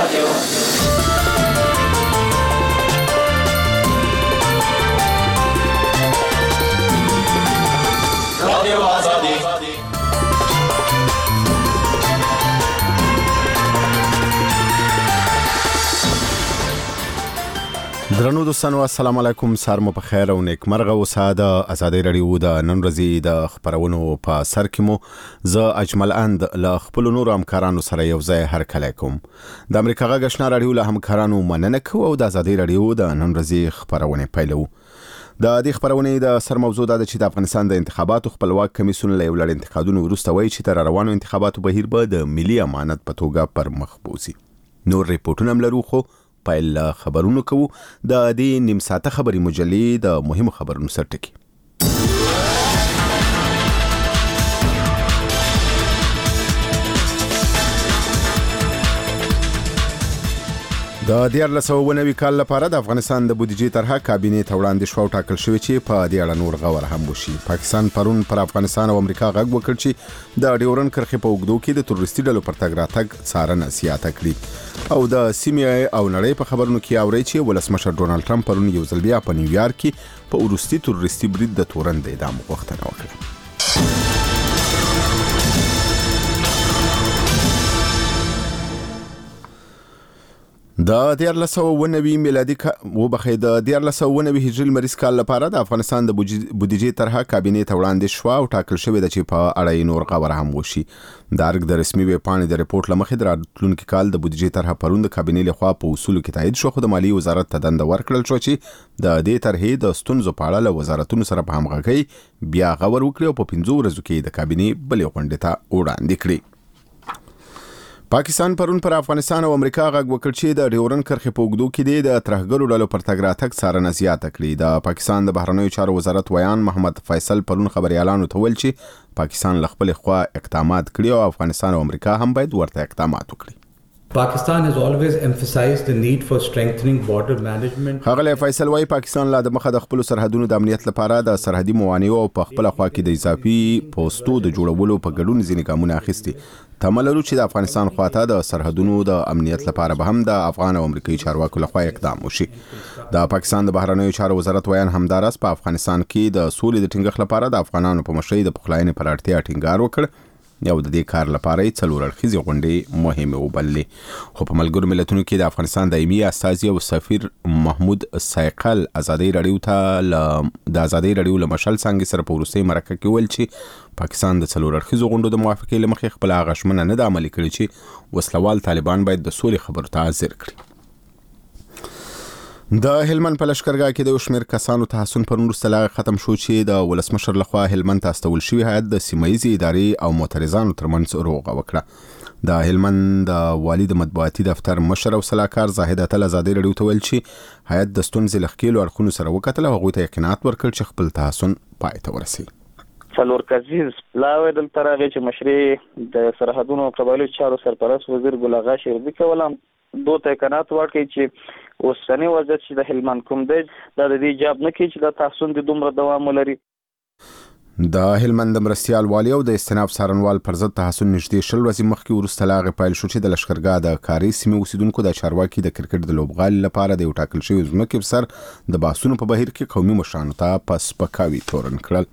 درنو دوستانو السلام علیکم، سار مو په خیر او نیک مرغه اوسه. د ازادي رادیو د نن ورځې د خبرونو په سر کې مو ز اجمل اند له خپل نور همکارانو سره یو ځای هرکلی کوم. د امریکا غږ آشنا رادیو له همکارانو مننه کوم او د ازادي رادیو د نن ورځې خبرونه پیلو. د دې خبرونه د سر موضوع ده چې د افغانستان د انتخاباتو خپلواک کمیسیون له لړ انتخاباتو وروسته وایي چې تر روانو انتخاباتو بهیر به د ملي امانت په توګه پر مخ بوزي. نور ریپورتونه هم لرو، خو پایل خبرونو کوو د دې نیم ساعته خبري مجلې د مهمو خبرونو سرټکی. د 2019 کال لپاره د افغانستان د بودیجې طرحه کابینې ته وړاندې شو او ټاکل شوې چې په دې اړه نور غور هم وشي. پاکستان پرون پر افغانستان او امریکا غږ وکړ چې د ډیورن کرښې په اوږدو کې د تروریستي ډلو پر تګ راتګ څارنه زیاته کړي. او د سیمې او نړۍ په خبرونو کې اوري چې ولسمشر ډونالد ټرمپ پرون یو ځل بیا په نیویارک کې په وروستي تروریستي برید د تورن د اعدام غوښتنه وکړه. د 2019 میلادي د 2019 هجري لمریز کال لپاره د افغانستان د بودیجې طرحه کابینې ته وړاندې شو او ټاکل شوې ده چې په اړه نور غور هم وشي. د ارګ د رسمي ویب پاڼې د ریپورت لمخې د راتلونکي کال د بودیجې طرحه پرون د کابینې لخوا په اصولو کې تایید شو، خو د مالیې وزارت ته دنده ورکړل شو چې د دې طرحې د ستونزو په اړه له وزارتونو سره په همغږۍ بیا غور وکړي او په 15 ورځو کې د کابینې بلې غونډې ته وړاندې کړي. پاکستان پرون پر افغانستان او امریکا غږ وکړ چې د ډیورن کرښې په اوږدو کې د ترهګرو ډلو پر تګ راتګ څارنه زیاته کړي. د پاکستان د بهرنیو چارو وزارت ویان محمد فیصل پرون خبريالانو ته ویل چې پاکستان له خپل خوا اقدامات کړي او افغانستان او امریکا هم باید ورته اقدامات وکړي. Pakistan has always emphasized the need for strengthening border management. هغه فیصل وايي پاکستان لا د مخه د خپل سرحدونو د امنیت لپاره د سرحدي موانعو او په خپل خوا کې د اضافي پوسټو د جوړولو په ګډون ځینې ګامونه اخیستي. تملرو چې د افغانستان خواته د سرحدونو د امنیت لپاره به هم د افغان او امریکایي چارواکو لخوا اقدام وشي. د پاکستان د بهرنیو چارو وزارت ویان همدارس په افغانستان کې د سولې د ټینګښت لپاره د افغانانو په مشرۍ د پخلاینې پر اړتیا ټینګار وکړ. یو د دې کار لپاره څلور اړخیزې غونډې مهمه وبللې. خو په ملګرو ملتونو کې د افغانستان دایمي استازي او سفیر محمود سایقل ازادي رادیو له مشال څنګه سره په وروستي مرکه کې ویل چې پاکستان د څلور اړخیزو غونډو د موافقې لمخې خپل غشمنه نه د عملي کړي چې وسلوال طالبان باید د سولې خبرو ته حاضر کړي. د هلمند په لشکرګاه کې د شمیر کسانو تحسن پر وروسته لا ختم شو چې د ولسمشر لخوا هلمند ته استول شوی هیئت د سیمایي ادارې او معترضانو ترمنځ روغه وکړه. د هلمند د والي د مطبوعاتي دفتر مشر او سلاکار زاهد اتل ازادي رادیو ته ویل چې هیئت د ستونزې لخکېلو اړخونو سره وکتل او هغوی ته یقینات ورکړ چې خپل تحسن پای ته ورسي. څلور کسیز پلاوی دلته راغی چې مشري د سرحدونو او قبایلو چارو سرپرست وزیر ګل اغا شیربي کولم دو ته یقینات ورکړي چې اوسنی وضعیت چې د هلمند کوم دی دا د دې جواب نه کوي چې د تحسن د دومره دوام ولري. د هلمند مرستيال والي او د استناف سارنوال پر ضد تحسن نږدې شل ورځې مخکې وروسته لاغه پایل شو چې د لشکرګاه د کاري سیمې اوسیدونکو د چارواکي د کرکټ د لوبغالي لپاره د یو ټاکل شوی ځمکې پر سر د باسونو په بهیر کې قومي مشرانو ته پس پکاوي تورن کړل.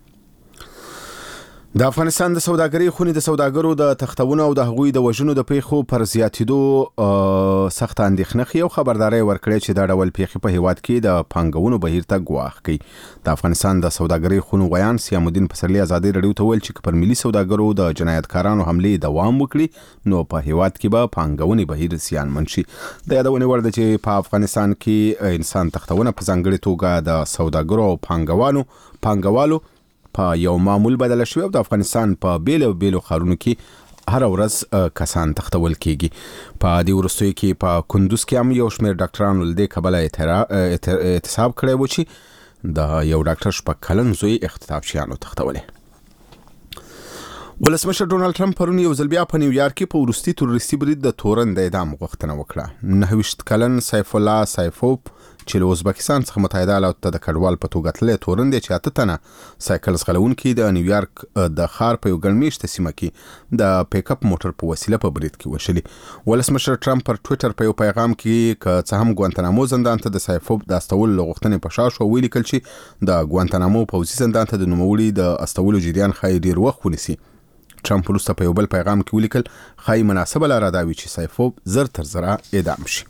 د افغانستان د سوداګرۍ خونې د سوداګرو د تختونو او د هغوی د وژنو د پیښو پر زیاتېدو سخت اندېښنه خي او خبرداري ورکړي چې دا ډول پیښې په هیواد کې د پانګونو بهیر ته ګواښ کوي. د افغانستان د سوداګرۍ خونو ویان سیام الدین پسرلی ازادي رادیو ته ویل چې پر ملي سوداګرو د جنایتکارانو حملې دوام وکړي نو په هیواد کې به پانګونې بهیر زیانمن شي. د یادونې وړ ده چې په افغانستان کې انسان تختونه په ځانګړي توګه د سوداګرو او پانګوالو په یو معمول بدل شوی او د افغانستان په بیلو خارونو کې هر ورځ کسان تختول کیږي. په دې ورستوي کې په کندوز کې هم یو شمېر ډاکټرانو له دې کبله اعتصاب کړی و چې د یو ډاکټر شپږ کلن زوی اختطاف شیانو تختولې. ولسمشر ډونالد ټرمپ پرون یو ځل بیا په نیویارک کې په وروستي تروریستي برید د تورن د اعدام غوښتنه وکړه. 29 کلن سیف الله سیفوف چې له ازبکستان څخه متحده ایالاتو ته د کډوال په توګه تللی تورن دی چې 8 تنه سایکل ځغلونکي د نیویارک د ښار په یو ګڼ مېشته سیمه کې د پیک اپ موټر په وسیله په برید کې وشلي. ولسمشر ټرمپ پر ټویټر په یو پیغام کې که څه هم ګوانتانامو زندان ته د سیفوف د استولو غوښتنې په شا شو، ویلي کړ چې د ګوانتانامو پوځي زندان ته د نوموړي د استولو جریان ښایي ډېر وخت ونیسي. ټرمپ وروسته په یو بل پیغام کې ولیکل ښایي مناسبه لاره دا وي چې سیفوف زر تر زره اعدام شي.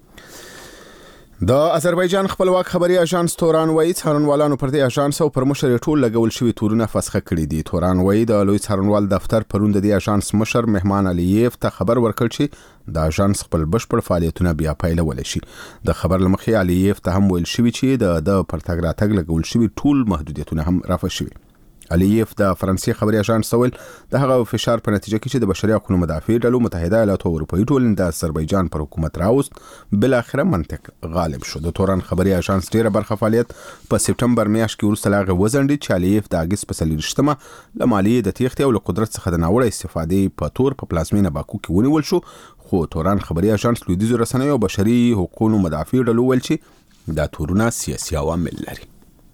د آذربایجان خپلواک خبري اژانس توران وایي څارنوالانو پر دې اژانس او پر مشر ټول لګول شوي تورونه فسخه کړي دي. توران وایي د لوی څارنوال دفتر پرون د دې اژانس مشر مهمان علییف ته خبر ورکړ چې د اژانس خپل بشپړ فعالیتونه بیا پیلولی شي. د خبر له مخې علییف ته هم ویل شوي چې د پر تګ راتګ لګول شوي ټول محدودیتونه هم رفع شوي. علییف د فرانسې خبري اژانس ویل د هغه فشار په نتیجه کې چې د بشري حقوقو مدافع ډلو متحده ایالاتو او اروپایي ټولنې د آذربایجان پر حکومت راوست، بل اخره منطق غالب شو. د توران خبري اژانس ډیره برخه فعالیت په سپټمبر میاشت کې وروسته له هغې وځنډېد چې علییف د اګست په 24مه له مالیې د تیښتې او له قدرت څخه د ناوړه استفادې په تور په پلازمینه باکو کې ونیول شو. خو توران خبري اژانس لویدیځو رسنیو او بشري حقوقو مدافع ډلو ویل چې دا تورونه سیاسي عوامل لري.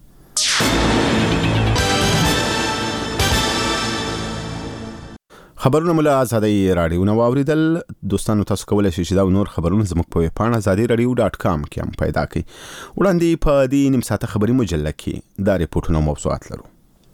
خبرونه مله آزادۍ رادیو نو اوریدل. دوستانو تاسو کولای شئ چې دا نور خبرونه زموږ په ویب پاڼه azadiradio.com کې هم پیدا کړئ. وړاندې په دې نیم ساعته خبري مجله کې دا ریپورتونه موضوعات لرو.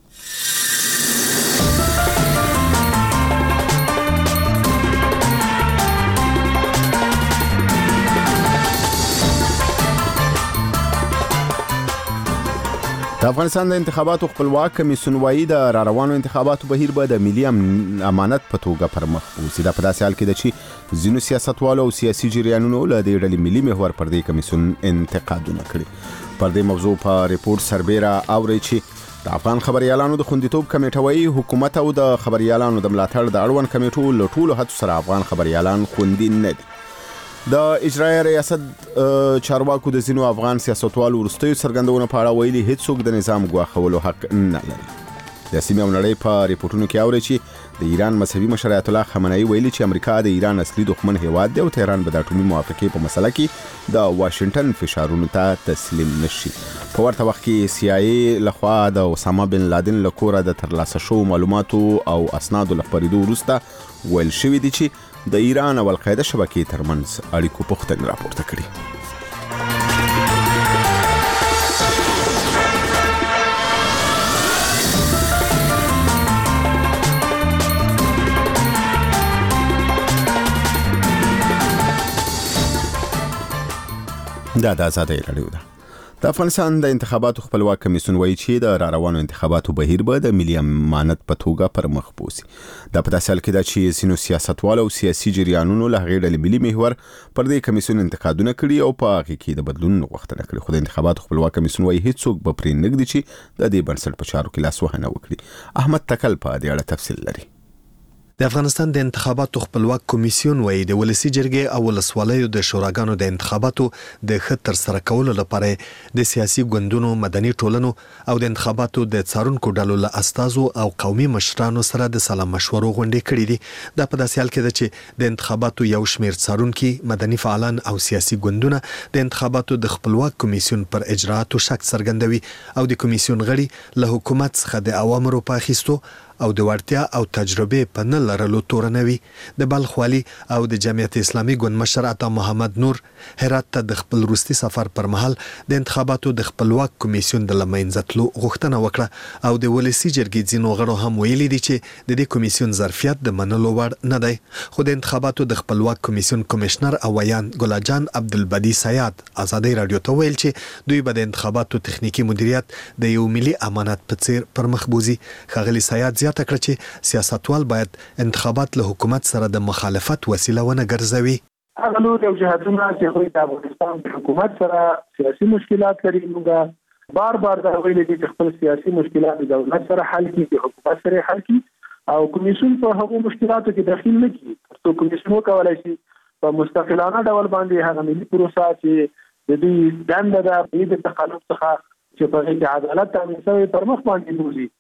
د افغانستان د انتخاباتو خپلواک کمیسیون وایي د راروانو انتخاباتو بهیر به د ملي امانت په توګه پر مخ وځي. دا په داسې حال کې ده چې ځینو سیاستوالو او سیاسي جریانونو له دې ډلې ملي محور پر دې کمیسیون انتقادونه کړي. پر دې موضوع په ریپورت سربیره اوري چې د افغان خبريالانو د خوندیتوب کمیټه وایي حکومت او د خبريالانو د ملاتړ د اړوند کمیټو له ټولو هڅو سره افغان خبريالان خوندي نه دي. د اجرایي ریاست چارواکو د ځینو افغان سیاستوالو وروستیو څرګندونو په اړه ویلي هیڅوک د نظام ګواښولو حق نه لري. د سیمې او نړۍ په ریپورتونو کې اوري چې د ایران مذهبي مشر آیت الله خامنه‌ای ویلي چې امریکا د ایران اصلي دښمن هیواد دی او تهران به د اټومي موافقې په مسله کې د واشنگټن فشارونو ته تسلیم نشي. په ورته وخت کې CIA لخوا د اسامه بن لادن له کوره د ترلاسه شوو معلوماتو او اسنادو له خپرېدو وروسته ویل شوي دي چې د ایران او القاعده شبکې ترمنځ اړیکو پوښتنې راپورته کړي. دا د آزادۍ رادیو ده. د افغانستان د انتخاباتو خپلواک کمیسیون وایي چې د راروانو انتخاباتو بهیر به د ملي امانت په توګه پر مخ بوځي. دا په داسې حال کې ده چې ځینو سیاستوالو او سیاسي جریانونو له هغې ډلې ملي محور پر دې کمیسیون انتقادونه کړي او په هغې کې د بدلون غوښتنه کړې. خو د انتخاباتو خپلواک کمیسیون وایي هیڅوک به پرې نه ږدي چې د دې بنسټ په چارو کې لاسوهنه وکړي. احمد تکل په دې اړه تفصیل لري. د افغانستان د انتخاباتو خپلواک کمیسیون وایي د ولسی جرګې او ولسوالیو د شوراګانو د انتخاباتو د ښه ترسره کولو لپاره د سیاسي ګوندونو، مدني ټولنو او د انتخاباتو د څارونکو ډلو له استازو او قومي مشرانو سره د سلا مشورو غونډې کړې دي. دا په داسې حال کې ده چې د انتخاباتو یو شمېر څارونکي، مدني فعالان او سیاسي ګوندونه د انتخاباتو د خپلواک کمیسیون پر اجرااتو شک څرګندوي او د کمیسیون غړي له حکومت څخه د اوامرو په اخیستو او د وړتیا او تجربه په نه لرلو تورنوي. د بلخ والي او د جمعیت اسلامي ګوند مشر عطا محمد نور هرات ته د خپل وروستي سفر پر مهال د انتخاباتو د خپلواک کمیسیون د لمنځه تلو غوښتنه وکړه او د ولسی جرګې ځینو غړو هم ویلي دي چې د دې کمیسیون ظرفیت د منلو وړ نه دی. خو د انتخاباتو د خپلواک کمیسیون کمشنر او ویان ګلاجان عبدالبدی سیاد آزادۍ رادیو ته ویل چې دوی به د انتخاباتو تخنیکی مدیریت د یو ملي امانت په څیر پر مخ بوزي. ښاغلي سیاد زیاته کړه چې سیاستوال باید انتخابات له حکومت سره د مخالفت وسیله ونه ګرځوي. هغه نور یو جهادونه چې د افغانستان د حکومت سره سیاسي مشکلات لري، موږ بار دا ویلي دي چې خپل سیاسي مشکلات د دولت سره حل کړي، د حکومت سره حل کړي او کمیسیون په هغو مشکلاتو کې دخیل نه کړي. ترڅو کمیسیون وکولای شي په مستقلانه ډول باندې هغه ملي پروسه چې د دوی دنده ده د تقلب څخه چې په هغې کې عدالت تامین شوی پر مخ باندې بوځي.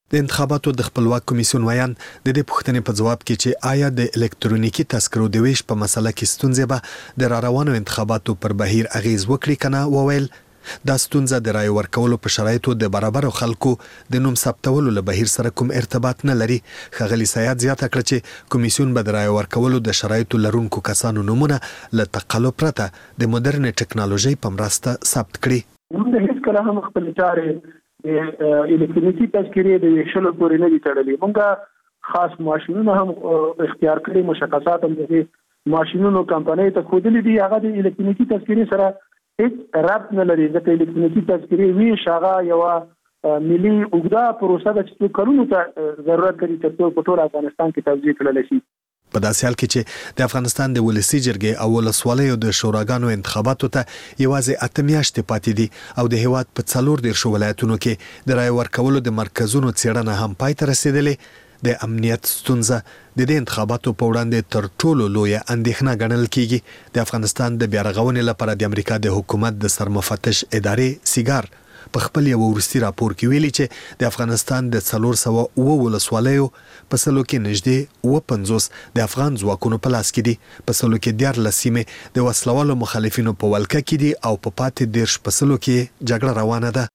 د انتخاباتو د خپلواک کمیسیون ویان د دې پوښتنې په جواب کې چې آیا د الکترونیکي تذکرو د ویش په مسله کې ستونزې به د روانو انتخاباتو پر بهیر اغیز وکړي کنه وویل دا ستونزه د رای ورکولو په شرایطو د برابرو خلکو د نوم ثبتولو له بهیر سره کوم ارتباط نه لري. ښاغلي سیاد زیاته کړه چې کمیسیون به د رای ورکولو د شرایطو لرونکو کسانو نومونه له تقلب پرته د مدرن ټکنالوژي په مرسته ثبت کړي. موږ هیڅ کله هم خپل چارې الکترونیکي تذکرې د ویشلو پورې نه دي تړلې. موږ خاص ماشینونه هم اختیار کړي، مشخصات هم د ماشینونو کمپنۍ ته ښودلي دي. هغه د الکترونیکي تذکرې سره هیڅ ربط نه لري، ځکه الکترونیکي تذکرې ویش هغه یوه ملي اوږده پروسه ده چې څو کلونو ته ضرورت لري تر څو په ټول افغانستان کې توزیع کړل شي. په داسې حال کې چې د افغانستان د ولسي جرګې او ولسوالیو د شوراګانو انتخاباتو ته یوازې 8 میاشتې پاتې دي او د هیواد په 14 ولایتونو کې د رای ورکولو د مرکزونو څېړنه هم پای ته رسیدلې. د امنیت ستونزه د دې انتخاباتو په وړاندې تر ټولو لویه اندېښنه ګڼل کیږي. د افغانستان د بیارغونې لپاره د امریکا د حکومت د سرمفتش ادارې سیګار په خپل یو وروستي راپور کې ویلي چې د افغانستان د 409 ولسوالیو په سلو کې نږدې 50 د افغان ځواکونو په لاس کې دي. په سلو کې 14 سیمې د وسلوالو مخالفینو په ولکه کې دي او په پاتې 10 په سلو کې جګړه روانه ده.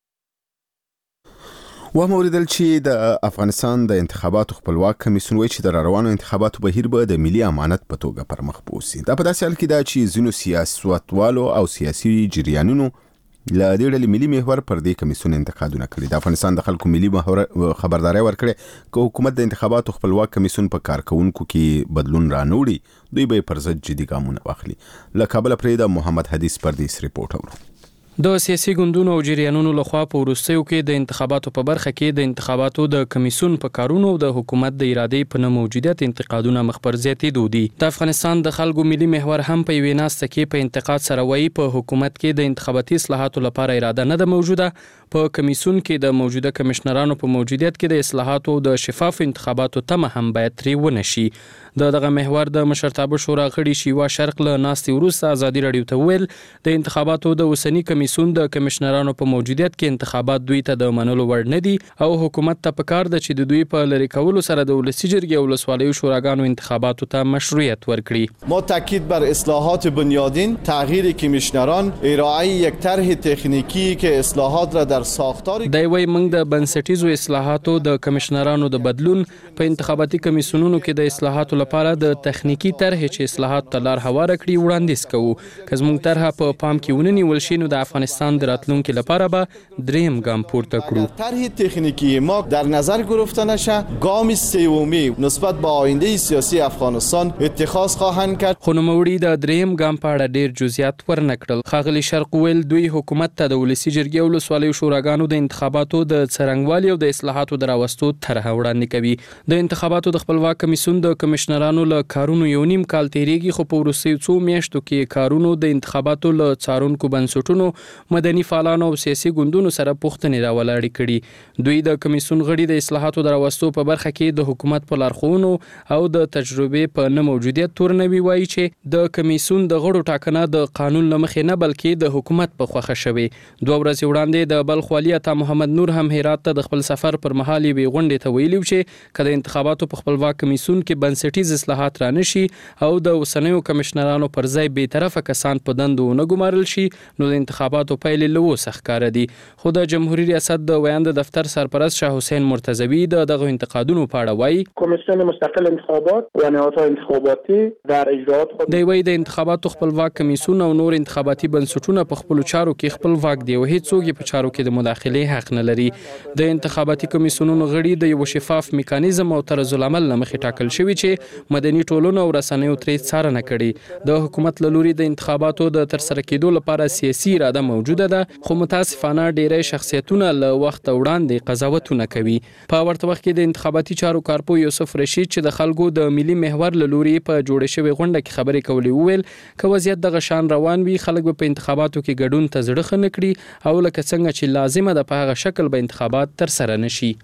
وموریدل چې د افغانستان د انتخاباتو خپلواک کمیسیون وایي چې د روانو انتخاباتو بهیر به د ملي امانت په توګه پرمخ بوسي. دا په داسې حال کې ده چې ځینو سیاستوالو او سیاسي جریانونو له دې ډلې ملي محور پر دې کمیسیون انتقادونه کړي. د افغانستان د خلکو ملي محور خبرداري ورکړي چې حکومت د انتخاباتو خپلواک کمیسیون په کارکونکو کې بدلون رانوړي، دوی به پر ضد جدي ګامونه واخلي. له کابل پرې د محمد حدیث پردیس ریپورت اورو. د سیاسي ګوندونو او جریانونو لخوا په وروستیو کې د انتخاباتو په برخه کې د انتخاباتو د کمیسیون په کارونو او د حکومت د ارادې په نه موجودیت انتقادونه مخ پر زیاتېدو دي. د افغانستان د خلکو ملي محور هم په یوې ناسته کې په انتقاد سره وایي په حکومت کې د انتخاباتي اصلاحاتو لپاره اراده نه ده موجوده. په کمیسیون کې د موجوده کمشنرانو په موجودیت کې د اصلاحاتو او د شفاف انتخاباتو تمه هم باید ترې ونه شي. دغه محور د مشرتابه شورا غړي شیوا شرق له ناستې وروسته ازادي راډیو ته ویل د انتخاباتو د اوسنی کمیسیون د کمشنرانو په موجودیت کې انتخابات دوی ته د منلو وړ نه دي او حکومت ته پکار ده چې د دوی په لری کولو سره د ولسي جرګې او ولسوالیو شوراګانو انتخاباتو ته مشروعیت ورکړي. ما تاکید بر اصلاحات بنیادین، تغییر کمیشنران، ارائه یک طرح تکنیکی که اصلاحات را در ساختار دی وی موږ د بنسټیزو اصلاحاتو د کمشنرانو د بدلون په انتخاباتي کمیسیونونو کې د اصلاحاتو لپاره د تخنیکی طرح چې اصلاحات ته لار هواره کړي وړاندیز کوو. که زموږ طرح په پام کې ونیول شي نو د افغانستان د راتلونکي لپاره به دریم ګام پورته کړو. طرح تکنیکی ما در نظر گرفته نشه، گام سومی نسبت به آینده سیاسی افغانستان اتخاذ خواهند کرد. خو نوموړي د دریم ګام په اړه ډیر جزئیات ورنکړل. ښاغلي شرق ویل دوی حکومت ته د ولسي جرګې او ولسوالیو شوراګانو د انتخاباتو د څرنګوالي او د اصلاحاتو د راوستو طرح وړاندې کوي. د انتخاباتو د خپلواک کمیسیون د کمشنرانو له کارونو یو نیم کال تیریږي، خو په وروستیو څو میاشتو کې کارونو د انتخاباتو له څارونکو بنسټونو، مدني فعالانو او سیاسي ګوندونو سره پوښتنې راولاړې کړي. دوی د کمیسیون غړي د اصلاحاتو د راوستو په برخه کې د حکومت په لارښوونو او د تجربې په نه موجودیت تورنوي وایي چې د کمیسیون د غړو ټاکنه د قانون له مخې نه بلکې د حکومت په خوښه شوې. 2 ورځې وړاندې د بلخ والي عطا محمد نور هم هرات ته د خپل سفر پر مهال یې غونډې ته ویلي چې که د انتخاباتو په خپلواک کمیسیون کې بنسټیز اصلاحات رانشي او د اوسنیو کمشنرانو پر ځای به طرفه کسان په دندو نه ګمارل شي نو د انتخاباتو پیلې له اوسه ښکاره دي. خو د جمهوریت ریاست د ویاند دفتر سرپرست شاه حسین مرتضوی دغه انتقادونو په اړه وایي کمیسیون مستقل انتخابات و نهادهای انتخاباتی در اجراات خود دی وایي د انتخاباتو خپلواک کمیسیون او نور انتخاباتي بنسټونه په خپل چارو کې خپلواک دي او هیڅوک په چارو کې د مداخله حق نه لري. د انتخاباتي کمیسیونونو غړي د یو شفاف میکانیزم او طرز العمل له مخې ټاکل شوی چې مدني ټولنه او رسنیو ترې څارنه کړي. د حکومت له لوري د انتخاباتو د ترسره کېدو لپاره سیاسي اراده موجوده ده، خو متاسفانه ډېری شخصیتونه له وخت وړاندې قضاوتونه کوي. په ورته وخت کې د انتخاباتي چارو کارپو یوسف رشید چې د خلکو د ملي محور له لوري په جوړې شوې غونډه کې خبرې کولې وویل که وضعیت دغه شان روان وي خلک به په انتخاباتو کې ګډون ته زړه ښه نه کړي او لکه څنګه چې لازمه ده په هغه شکل به انتخابات ترسره نه شي.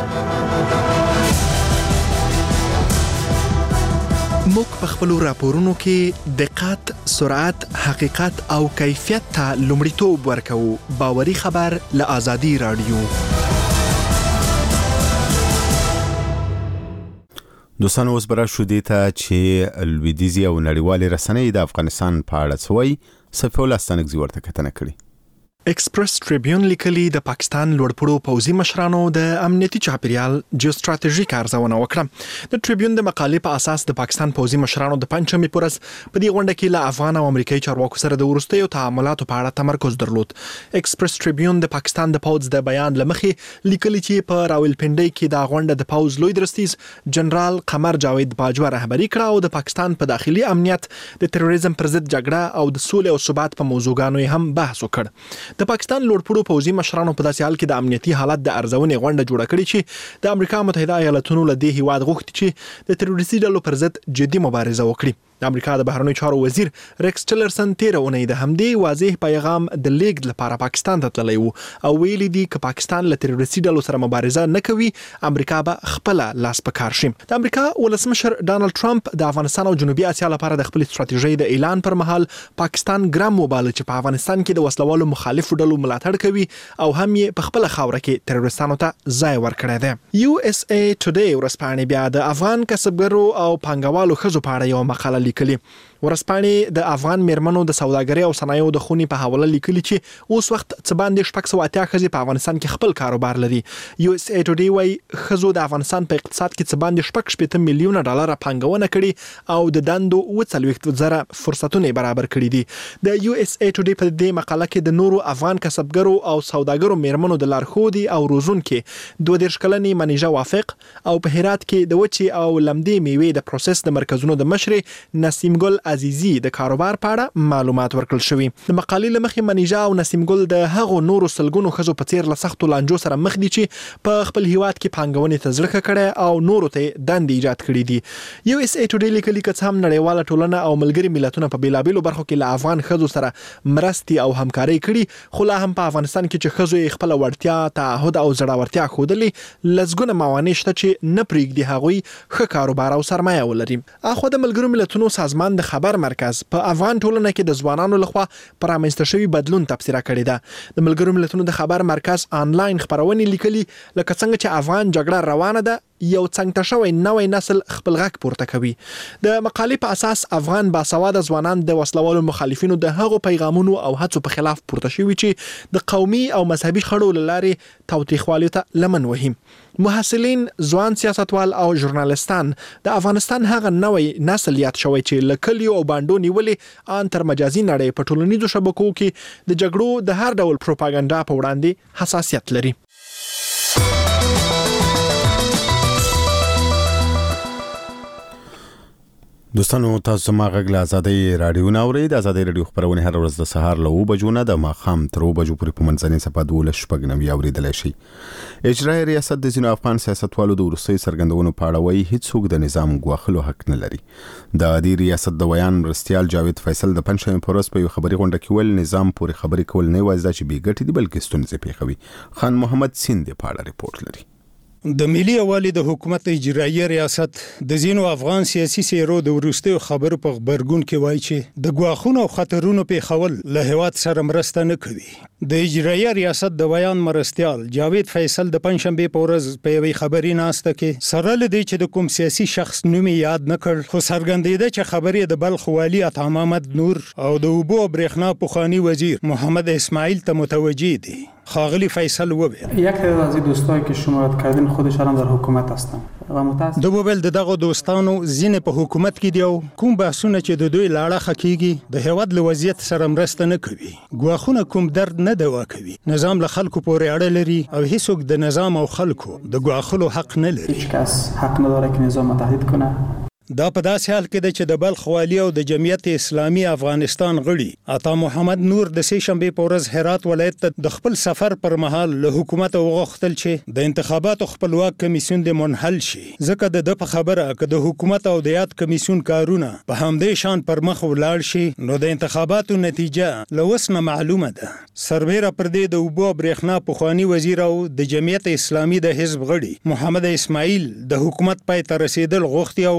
موږ په خپلو راپورونو کې دقت، سرعت، حقیقت او کیفیت ته لومړیتوب ورکوو. باوري خبر له آزادي راډیو. دوستانو اوس به راشو دې ته چې لویدیځي او نړیوالې رسنۍ د افغانستان په اړه څه وایي. صفي الله ستانکزي ورته کتنه کړې. ایکسپریس ټریبیون لیکلي د پاکستان لوړپوړو پوځي مشرانو د امنیتي چاپیریال جیوستراتیژیک ارزونه وکړه. د ټریبیون د مقالې په اساس د پاکستان پوځي مشرانو د پنځمې پورز په دې غونډه کې له افغان او امریکایي چارواکو سره د وروستیو تعاملاتو په اړه تمرکز درلود. ایکسپریس ټریبیون د پاکستان د پوځ د بیان لمخې لیکلي چې په راولپنډي کې د غونډه د پوځ لوی درستیز جنرال قمر جاوید باجوا رهبری کړه او د پاکستان په داخلي امنیت د تروریزم پر ضد جګړه او د سولې او ثبات په موضوعګانو هم بحث وکړ. د پاکستان لوړپوړو پوځي مشرانو په داسې حال کې د امنیتي حالت د ارزونې غونډه جوړه کړې چې د امریکا متحده ایالاتونو له دې هیواد غوښتي چې د تروریستي ډلو پر ضد جدي مبارزه وکړي. د امریکا د بهرنیو چارو وزیر ریکس ټیلرسن تیر اونۍ د همدې واضح پیغام د لیږد لپاره پاکستان ته تللی وو او ویلي دي چې پاکستان له تروریستي ډلو سره مبارزه نه کوي امریکا به خپل لاس په کار شي. د امریکا ولسمشر ډانلډ ټرمپ د افغانستان او جنوبي اسیا لپاره د خپل استراتیژۍ د اعلان پر مهال پاکستان ګرام وباله چې په افغانستان کې د وسلوالو مخالفو ډلو ملاتړ کوي او هم یې په خپل خاوره کې تروریستانو ته ځای ورکړی دی. یو اس ای ټوډے ورځپاڼې بیا د افغان کسبګرو او پانګوالو ښځو په اړه یو مقاله لیکلي. ورځپاڼې د افغان میرمنو د سوداګرۍ او صنایعو د خونې په حواله لیکلي چې اوس وخت څه باندې 680 ښځې په افغانستان کې خپل کاروبار لري. یو اس ای ټوډے وايي ښځو د افغانستان په اقتصاد کې څه باندې 6 میلیونه ډالر پانګونه کړې او د دندو 40,000 فرصتونه برابر کړي دي. د یو اس ای ټوډے په دې مقاله کې د نورو افغان کسبګرو او سوداګرو میرمنو د لارښودي او روزونکو 22 کلنې منیژه وافق او په هرات کې د وچی او لمدې میوې د پروسس د مرکزونو د مشر نسیم ګل عزیزی د کاروبار په اړه معلومات ورکړل شوی. د مقالې لمخې منیژه او نسیم ګل د هغو نورو سلګونو ښځو په څیر له سختو لانجو سره مخ دي چې په خپل هیواد کې پانګونې ته زړه کړي او نورو ته دندې ایجاد کړي دي. یو اس ای ټوډے لیکلي چې هم نړیواله ټولنه او ملګري ملتونه په بیلابیلو برخو کې له افغان ښځو سره مرستې او همکاري کړي خو لا هم په افغانستان کې چې ښځو خپل وړتیا تعهد او زړورتیا ښودلې لزګونه موانع شته چې نه پریږدي هغوی ښه کاروبار او سرمایه ولري. اخو د ملګرو ملتونو سازمان د خبر مرکز په افغان ټولنه کې د ځوانانو لخوا پر رامنځته شوی بدلون تبصره کړې ده. د ملګرو ملتونو د خبر مرکز آنلاین خبرونه لیکلي لکه څنګه چې افغان جګړه روانه ده یو څنګه شوی نوې نسل خپل غږ پورته کوي. د مقالې په اساس افغان باسواده ځوانان د وسلوالو مخالفینو د هغو پیغامونو او هڅو په خلاف پورته شوي چې د قومي او مذهبي خړو لارې تاوتریخوالي ته لمن وهي. محصلین، ځوان سیاستوال او ژورنالستان د افغانستان هغه نوې نسل یاد شوی چې لکلیو او باندو نیولې ان تر مجازي نړۍ په ټولنیزو شبکو کې د جګړو د هر ډول پروپاګاندا په وړاندې حساسیت لري. دوستانو تاسو ما غږ له ازادۍ رادیو ناوړئ. د ازادۍ رادیو خبرونه هر ورځ د سهار له 9 بجو نه د ماښام تر 2 بجو پورې په منځنۍ صفحه 12 اوریدلای شي. اجرایي ریاست د ځینو افغان سیاستوالو د وروستیو څرګندونو په اړه وایي هیڅوک د نظام ګواښلو حق نه لري. د عادي ریاست د ویان مرستیال جاوید فیصل د پنځمې په ورځ په یو خبري غونډه کې ویل نظام پورې خبرې کول نه وایي چې بې ګټې دي بلکې ستونزې پیښوي. خان محمد سیند په اړه ریپورت لري. د ملي یووالي د حکومت اجرایي ریاست د ځینو افغان سیاسي څیرو د وروستیو خبرو په خبرګون کې وایي چې د ګواښونو او خطرونو پیښول له هیواد سره مرسته نه کوي. د اجرایي ریاست د ویان مرستیال جاوید فیصل د پنځشنبه په ورځ په یوې خبري ناسته کې سره لدی چې د کوم سیاسي شخص نوم یاد نه کړ خو څرګندېده چې خبرې د بلخ والی عطا محمد نور او د اوبو او برېښنا پخوانی وزیر محمد اسماعیل ته متوجه دي. خاغلی فیصل وویل یک تعداد از دوستایی که شما یاد کردین خودشان هم در حکومت هستن و متاسف د وویل دغه دوستانو ځینې په حکومت کې دی او کوم بحثونه چې د دوی لاړه خکېږي د هیواد له وضعیت سره مرسته نه کوي. ګواښونه کوم درد نه دوا کوي. نظام له خلکو پورې اړه لري او هیڅوک د نظام او خلکو د ګواښلو حق نه لري. هیچ کس حق نداره که نظام تهدید کنه. دا په داسې حال کې ده چې د بلخ والی او د جمعیت اسلامي افغانستان غړي عطا محمد نور د سې شنبه په ورځ هرات ولایت ته د خپل سفر پر مهال له حکومت وغوښتل چې د انتخاباتو خپلواک کمیسیون د منحل شي ځکه د په خبره که د حکومت او د یاد کمیسیون کارونه په همدې شان پر مخ ولاړ شي نو د انتخاباتو نتیجه لوسنه معلومه ده. سربېره پر دې د اوبو برېښنا پخوانی وزیر او د جمعیت اسلامي د حزب غړي محمد اسماعیل د حکومت پای ته رسیدل غوښتي او پر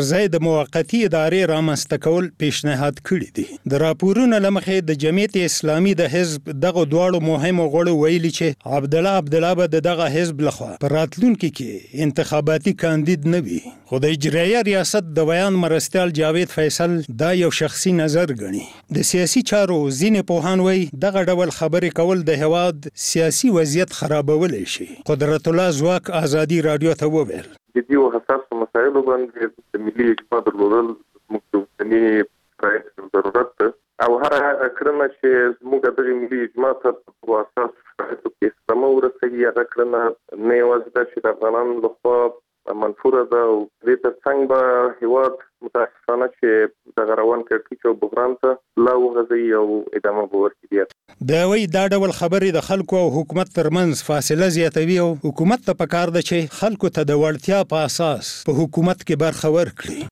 ځای د موقتی ادارې رامنځته کول پیشنهاد کړي دي. د راپورونو له مخې د جمعیت اسلامي د حزب دغه دواړو مهمو غړو ویلي چې عبدالله به دغه حزب لخوا په راتلونکي کې انتخاباتي کاندید نه وي. خو د اجرایه ریاست د بیان مرستیال جاوید فیصل دا یو شخصي نظر ګڼي. د سیاسي چارو ځینې پوهان وایي دغه ډول خبرې کول د هیواد سیاسي وضعیت خرابولی شي. قدرت الله ځواک ازادي رادیو ته وویل جدي او حساس مسایلو باندې د ملي اجماع درلودل زموږ د اوسني شرایطو ضرورت ده او هر کړنه چې زموږ د ملي اجماع په اساس شرایطو کې استمرار ورسوي هغه کړنه نه یوازې د چې د افغانانو لخوا منفوره ده او دې ته څنګه به هیواد متاسفانه چې دغه روان کړکېچ او بحران ته لا وغځوي او ادامه به ورکړي. دا وایي دا ډول خبرې د خلکو او حکومت ترمنځ فاصله زیاتوي او حکومت ته پکار ده چې خلکو ته د وړتیا په اساس په حکومت کې برخه ورکړي.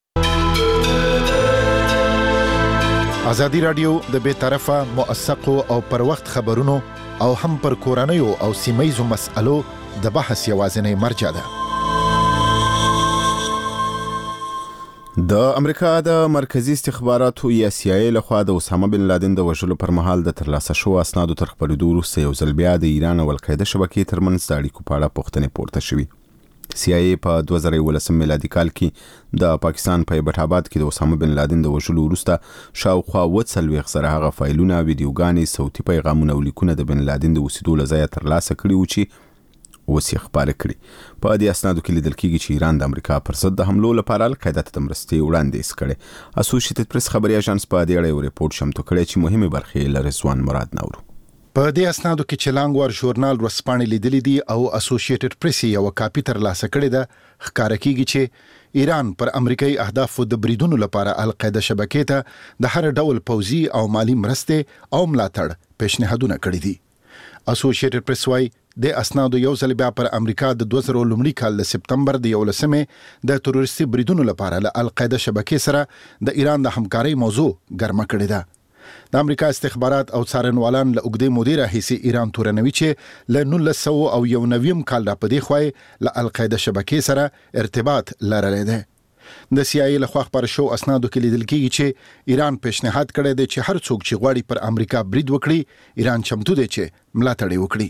ازادي رادیو د بې طرفه موثقو او پر وخت خبرونو او هم پر کورنیو او سیمه‌یزو مسألو د بحث یوازینی مرجع ده. د امریکا د مرکزی استخباراتو یا CIA لخوا د اسامه بن لادن د وژلو پر مهال د ترلاسه شو اسنادو تر خپرېدو وروسته یو ځل بیا د ایران او القاعده شبکې ترمنځ د اړیکو په اړه پوښتنې پورته شوې. CIA په 2011 میلادي کال کې د پاکستان په ایبټ آباد کې د اسامه بن لادن د وژلو وروسته شاوخوا 40 زره هغه فایلونه، ویډیوګانې، صوتي پیغامونه او لیکونه د بن لادن د اوسېدو له ځایه ترلاسه کړي وو چې اوس یې خپاره کړي. په دې اسنادو کې لیدل کېږي چې ایران د امریکا پر ضد د حملو لپاره القاعده ته د مرستې وړاندیز کړی. اسوسییټډ پریس خبري اژانس په دې اړه یو ریپورت شمتو کړی چې مهمه برخې له رضوان مراد نورو. په دې اسنادو کې چې لانګوار ژورنال ورسپانې لیدلې دي او اسوسییټډ پریس یو کاپي ترلاسه کړې ده، ښکاره کېږي چې ایران پر امریکایي اهدافو د بریدونو لپاره القاعده شبکې ته د هر ډول پوځي او مالی مرستې او ملاتړ پیشنهادونه کړي دي. اسوسییټډ پریس وايي د اسنادو یو ځل بیا پر امریکا د 2000 لومړي کال د سپتمبر د 11 د تروریستي بریدونو لپاره له القاعده شبکې سره د ایران د همکارۍ موضوع ګرمه کړې ده. د امریکا استخبارات او څارنوالان له اوږدې مودې راهیسې ایران تورنوي چې له 1991 کال را پدې خوای له القاعده شبکې سره ارتباط لرلی دی. د CIA لخوا خبر شو اسنادو کې لیدل کېږي چې ایران پیشنهاد کړی دی چې هر څوک چې غواړي پر امریکا برید وکړي ایران چمتو دی چې ملاتړ وکړي.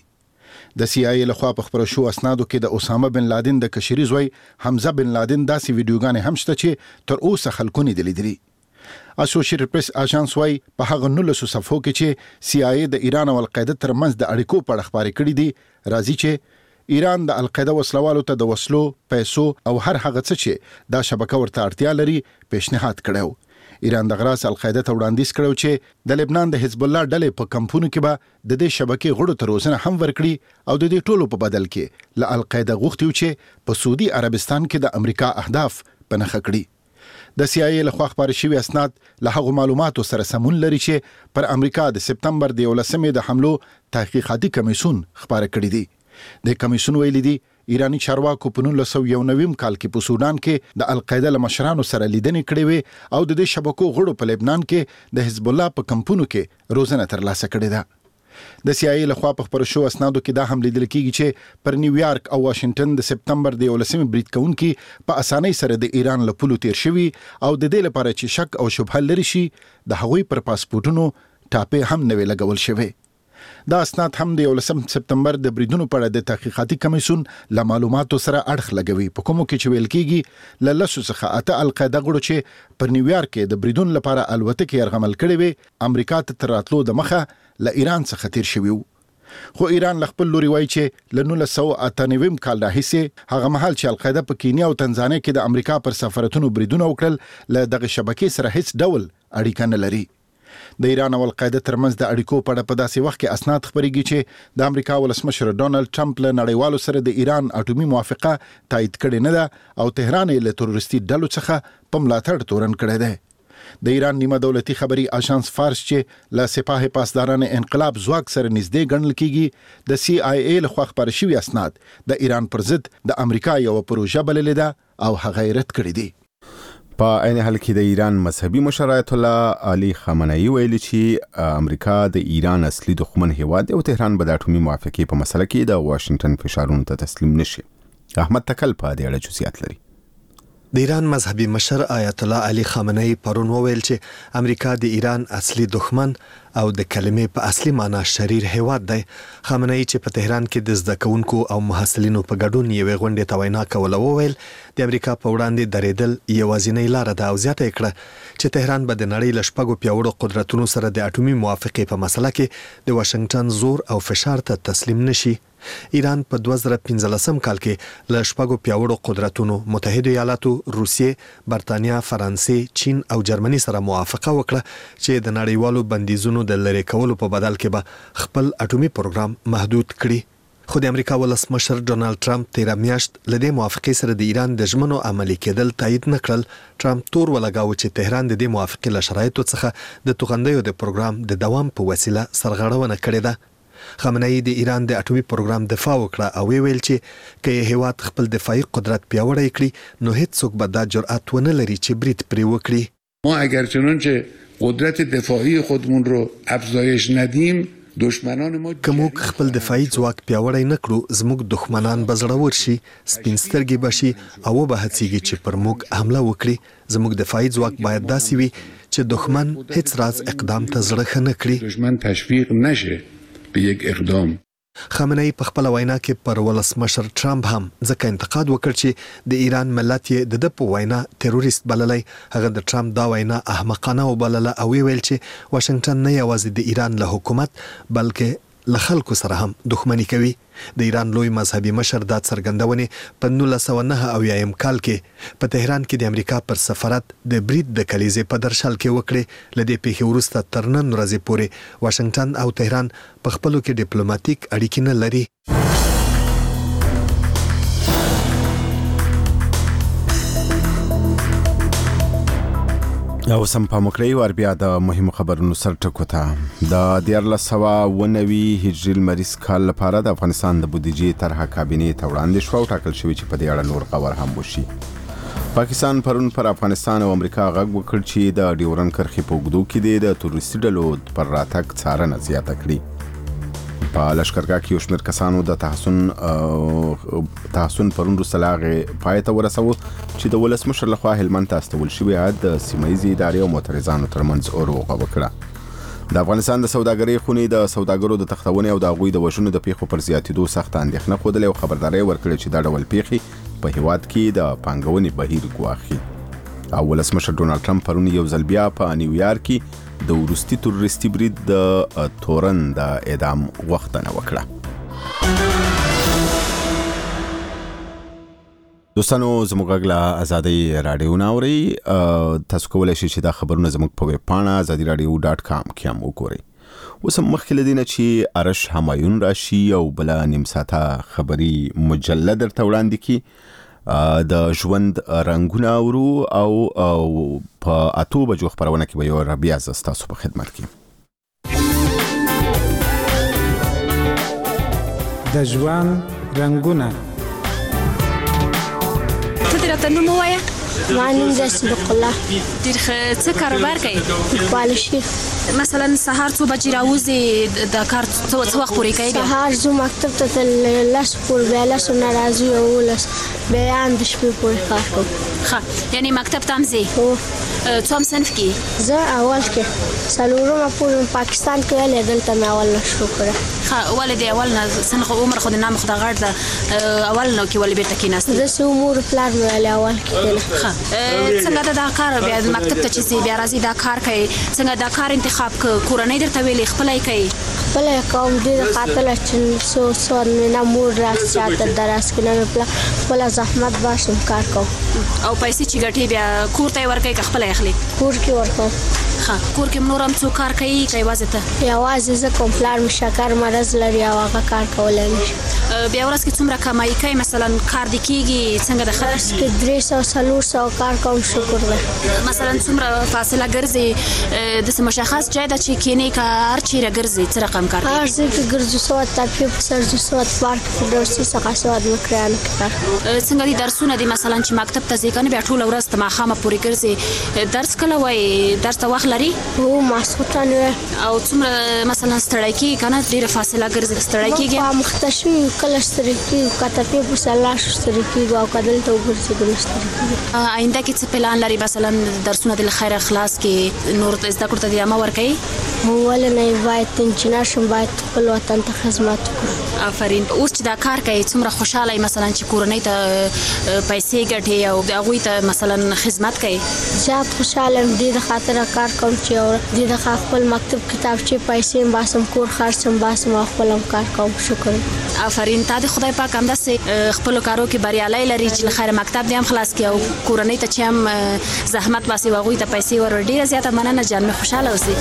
د CIA لخوا په خبر شو اسنادو کې د اسامه بن لادن د کشري زوی حمزه بن لادن داسې ویډیوګانې هم شته چې تر اوسه خلکو نه لیدلي. اسوسییټډ پریس اژانس وايي په هغه 19 صفحو کې چې CIA د ایران او القاعده ترمنځ د اړیکو په اړه خبرې کړې دي راځي چې ایران د القاعده وسلوالو ته د وسلو، پیسو او هر هغه څه چې دا شبکه ورته اړتیا لري پیشنهاد کړو. ایران د غراس القاعده ته وړاندیز کړو چې د لبنان د حزب الله ډلې په کمپونو کې به د دې شبکې غړو ته روزنه هم ورکړي او د دې ټولو په بدل کې له القاعده غوښتي چې په سعودي عربستان کې د امریکا اهداف پنهخ کړي. د CIA لخوا خبري شوی اسناد له هغو معلوماتو سره سمون لري چې پر امریکا د سپتمبر د 11 د حملو تحقیقاتي کمیسیون خبره کړې دي. د کمیسیون ویلي دي ایرانی چارواکو په 1991 کال کې په سودان کې د القاعده له مشرانو سره لیدنې کړې وې او د دې شبکو غړو په لبنان کې د حزب الله په کمپونو کې روزنه ترلاسه کړې ده. د CIA لخوا په خبر شو اسنادو کې دا هم لیدل کېږي چې پر نیویارک او واشنگټن د سپتمبر د 11 برید کوونکي په اسانۍ سره د ایران له پولو تیر شوي او د دې لپاره چې شک او شبهه لري شي د هغوی پر پاسپورتونو ټاپې هم نوې لګول شوي. دا اسناد هم د 11 سپتمبر د بریدونو په اړه د تحقیقاتي کمیسیون له معلوماتو سره اړخ لګوي، په کومو کې چې ویل کېږي له لسو څخه اته القاعده غړو چې پر نیویارک کې د بریدونو لپاره الوتکې یرغمل کړې وي امریکا ته تر راتلو د مخه له ایران څخه تیر شوي وو. خو ایران له خپل لوري وایي چې له 1998 کال راهیسې هغه مهال چې القاعده په کینیا او تنزانیه کې د امریکا پر سفارتونو بریدونه وکړل له دغه شبکې سره هیڅ ډول اړیکه نه لري. د ایران او القاعده ترمنځ د اړیکو په اړه په داسې وخت کې اسناد خبرېږي چې د امریکا ولسمشر ډونالد ټرمپ له نړیوالو سره د ایران اټومي موافقه تایید کړې نه ده او تهران یې له تروریستي ډلو څخه په ملاتړ تورن کړی دی. د ایران نیمه دولتي خبري اژانس فارس چې له سپاه پاسداران انقلاب ځواک سره نږدې ګڼل کیږي د CIA لخوا خبر شوی اسناد د ایران پر ضد د امریکا یو پروژه بللې ده او هغه رد کړې دي. په عین حال کې د ایران مذهبي مشر آیت الله علي خامنه‌ای ویلي چې امریکا د ایران اصلي دښمن هیواد دی او تهران به د اټومي موافقې په مسله کې د واشنگټن فشارونو ته تسلیم نشي. احمد تکل په دې اړه جزئیات لري. د ایران مذهبي مشر آیت الله علي خامنه‌ای پرون وویل چې امریکا د ایران اصلي دښمن او د کلمې په اصلي معنی شریر هیواد دی. خامنه‌ای چې په تهران کې د زده کوونکو او محصلینو په ګډون یوې غونډې ته وینا کوله وویل د امریکا په وړاندې درېدل یوازینۍ لاره ده او زیاته کړه چې تهران به د نړۍ له شپږو پیاوړو قدرتونو سره د اټومي موافقې په مسله کې د واشنگټن زور او فشار ته تسلیم نشي. ایران په 2015 کال کې له شپږو پیاوړو قدرتونو متحده ایالاتو، روسیې، برتانیا، فرانسې، چین او جرمني سره موافقه وکړه چې د نړیوالو بندیزونو د لری کولو په بدل کې به خپل اټومي پروګرام محدود کړي. خو د امریکا ولسمشر ډونالد ټرمپ تیر میاشت له دې موافقې سره د ایران د ژمنو عملي کېدل تایید نکړل. ټرمپ تور ولګاوه چې تهران د دې موافقې له شرایطو څخه د توغندیو د پروګرام د دوام په وسیله سرغړونه کړې ده. خامنه‌ای د ایران د اټومي پروګرام دفاع وکړه او ویل چې که هیواد خپل دفاعي قدرت پیاوړی کړي نو هیڅ څوک به دا جرأت ونه لري چې برید پرې وکړي. ما اگر چنانچه قدرت دفاعی خودمون رو افزایش ندیم دشمنان ما که موږ خپل دفاعي ځواک پیاوړی نه کړو زموږ دښمنان به زړور شي، سپین سترګې به شي او به هڅیږي چې پر موږ حمله وکړي. زموږ دفاعي ځواک باید داسې وي چې دښمن هیڅ راز اقدام ته زړه ښه نه کړي. دشمن تشویق نشه به یک اقدام. خامنه‌ای په خپل وینا کې پر ولسمشر ټرمپ هم ځکه انتقاد وکړ چې د ایران ملت یې د په وینا تروریست بللی. هغه د ټرمپ دا وینا احمقانه وبلله او ویل چې واشنگټن نه یوازې د ایران له حکومت بلکې له خلکو سره هم دښمني کوي. د ایران لوی مذهبي مشر دا څرګندونې په 1999 کال کې په تهران کې د امریکا پر سفارت د برید د کلیزې په درشل کې وکړې. له دې پیښې وروسته تر نن ورځې پورې واشنگټن او تهران په خپلو کې ډیپلوماټیک اړیکې نه لري. او سم په مکرې ور بیا د مهمو خبرونو سر ټکو ته د 1990 هجري لمریز کال لپاره د افغانستان د بودیجې طرحه کابینې ته وړاندې شو او ټاکل شوی چې په دې اړه نور خبر هم وشي. پاکستان پرون پر افغانستان او امریکا غږ وکړ چې د ډیورن کرښې په اوږدو کې د تروریستي ډلو پر راتګ څارنه زیاته کړي. په لشکرګاه کې یو شمېر کسانو د تحسن پرون وروسته له هغې پای ته ورسوه چې د ولسمشر لخوا هلمند ته استول شوي د سیمهییزې ادارې او معترضانو ترمنځ اوروغه وکړه. د افغانستان د سوداګرۍ خونې د سوداګرو د تښتونې او د هغوی د وژنو د پیښو پر زیاتېدو سخته اندېښنه ښودلې او خبرداری ورکړې چې دا ډول پیښې په هیواد کې د پانګونې بهیر ګواښي. او ولسمشر ډونالد ټرمپ پرون یو ځل بیا په نیویارک کې د وروستي تروریستي برید د تورن د اعدام غوښتنه وکړه. دوستانو زموږ غږ له ازادۍ راډیو نه اورئ. تاسو کولی شئ چې دا خبرونه زموږ په ویب پاڼه azadiراډیو.com کې هم وګورئ. اوس هم مخکې له دې نه چې ارش همایون راشي او بله نیم ساعته خبري مجله درته وړاندې کړي. د ژوند رنګونه اورو او په 8 بجو خبرونه کې به یو ربیع ز تاسو په خدمت کې. د ژوند رنګونه ته درته نوم ووایه. ما نوم د صدق الله. ډېر ښه. څه کاروبار کوي؟ پالشي. مثلا سهار څو بجې راوځې د کار څه وخت پورې کوي؟ سهار ځو مکتب ته تر 10 پورې، بیا 10 نه راځو 11 بیا د شپې پورې کار کوم. ښه، یعنې مکتب ته هم ځې؟ هو. څوم صنف کې؟ زه اول کې 4مه پورې پاکستان کې ویلې، دلته مې اول نه شروع کړه. ښه، ولې د اول نه سن خو عمر خو د نام خو د غټ ده، اول نه کې ولې بیرته کېناستې؟ داسې امور پلار مې ویلې اول کې. ښه، څنګه ده دا کار؟ بیا مکتب ته چې ځې بیا راځې دا کار کوي، څنګه دا کار انتخاب کورنۍ درته ویلې خپله یې کوي؟ خپله یې کوم. ډېره خاطره چې څو نه مور راسي چاته دراس کې نه مې پلار خپله زحمت باشم کار کوم. او پیسې چې ګټې بیا کور ته یې ورکوي که خپله یې اخلي؟ کور کې ورکوم. ښه، کور کې نور هم څوک کار کوي که یوازې ته؟ یوازې زه کوم. پلار مې شکر مرض لري او هغه کار کولی نه شي. بیا ورځ کې څومره کمایي کوي؟ مثلا کار دې کېږي څنګه د ورځ کې 300-400 کار کوم. شکر ده. مثلا څومره فاصله ګرځې؟ داسې مشخص ځای ده چې کښېنې که هر چېرې ګرځې؟ څه رقم کار کوي؟ هر ځای کې ګرځو. سوات ترفیع په سر ځو، سوات پارک فردوسي څخه سوات مکریانو کې کار کوم. څنګه دي درسونه دي؟ مثلا چې مکتب ته ځې که نه بیا ټوله ورځ ته ماښامه پورې ګرځې، درس کله وایي؟ درس ته وخت لري؟ هو، ماسخوتن وایي. او څومره مثلا ستړی کېږي که نه؟ ډېره فاصله ګرځې ستړی کېږي؟ مخته شوي کله ستړي کیږو کته په وسلا ستړي کیږو او کدل ته وګرځي ستړي آینده کې څه پلان لري مثلا درسونه د خیر اخلاص کې نور زده کړو ته د عامه ورکي ول نه باید انجنیر شم باید خپل وطن ته خدمت وکړم آفرین اوس چې دا کار کوي څومره خوشاله مثلا چې کورنۍ ته پیسې ګټي او هغه ته مثلا خدمت کوي زیات خوشاله دي د خاطر کار کوم چې او د خپل مکتب کتابچې پیسې باسم کور خرڅم باسم خپل کار کوم شکر آفرین تا د خدای پاک هم داسې خپل کارو کې بریالي لري چې خیر مکتب دې هم خلاص کړي او کورنۍ ته چې هم زحمت باسي واغوي ته پیسې ور ډیره زیاته مننه جان مې خوشاله اوسې